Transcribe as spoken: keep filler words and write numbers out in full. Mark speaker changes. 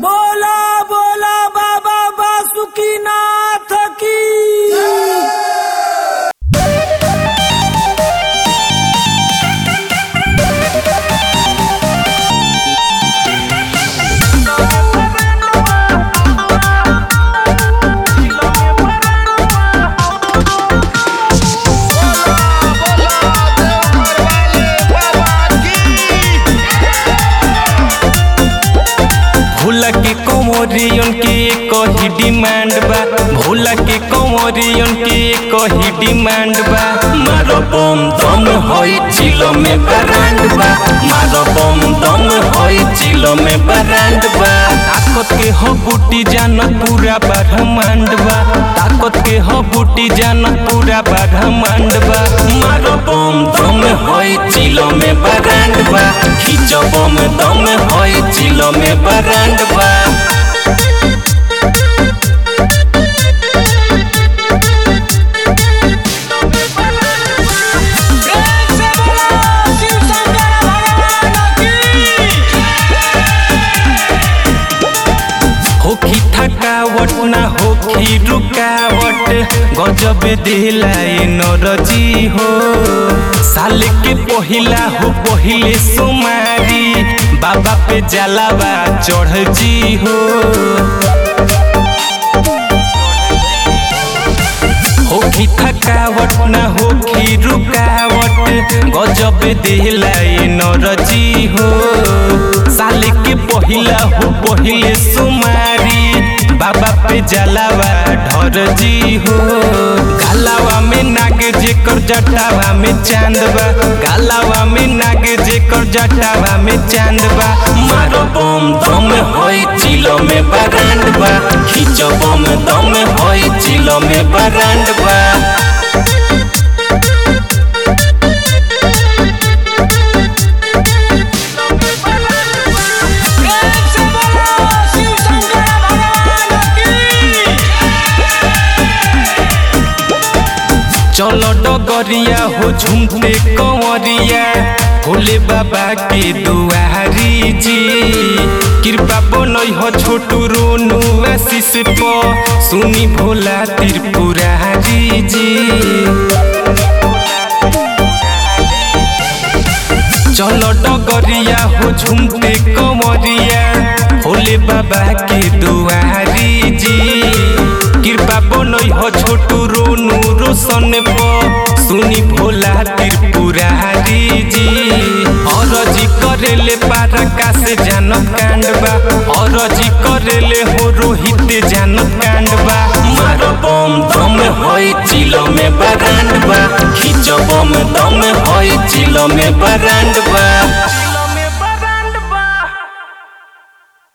Speaker 1: बोला बोला बाबा बासुकीनाथ की।
Speaker 2: भोला के कमरियन के कही डिमांड बा भोला के कमरियन के कही डिमांड बा मारो बम दम होई चिलो में ब्रांड बा मारो बम दम होई चिलो में ब्रांड बा ताकत के हो बूटी जान पूरा ब्रह्मांड बा ताकत के हो बूटी जान पूरा ब्रह्मांड बा मारो बम दम होई चिलो में ब्रांड बा खींचो बम दम होई चिलो में ब्रांड बा। होखी थकावट ना होखी रुकावट गजब दिलाए नरजी हो साल के पहिला हो पहिले सुमारी बाबा पे जलावा चढ़ जी हो होखी थकावट ना होखी रुकावट गजब दिलाए नरजी हो साल के पहिला हो पहिले सुमारी बाबा पे जलावा ढर जी हो गालावा में नाग जेकर जटावा में चांदबा गालावा में नाग जेकर जटावा में चांदबा मारो बम दम होई चिलो में ब्रांड बा खींचो बम दम होई चिलो में ब्रांड बा। चलो डगरिया हो झुमते कंवरिया भोले बाबा के दुआरी जी कृपा बनई हो छोटू रोनू आशीष प सुनी भोला त्रिपुरारी जी। चलो डगरिया हो झुमते कंवरिया भोले बाबा के दुआरी जी कृपा बनई हो छोटू रोनू रोशन प सुनी भोला त्रिपुरारी जी अरजी करेले पारका से जानत कांडबा अरजी करेले हो रोहित जानत कांडबा मारो बम दम होई चिलो में ब्रांड बा खींचो बम दम होई चिलो में ब्रांड बा।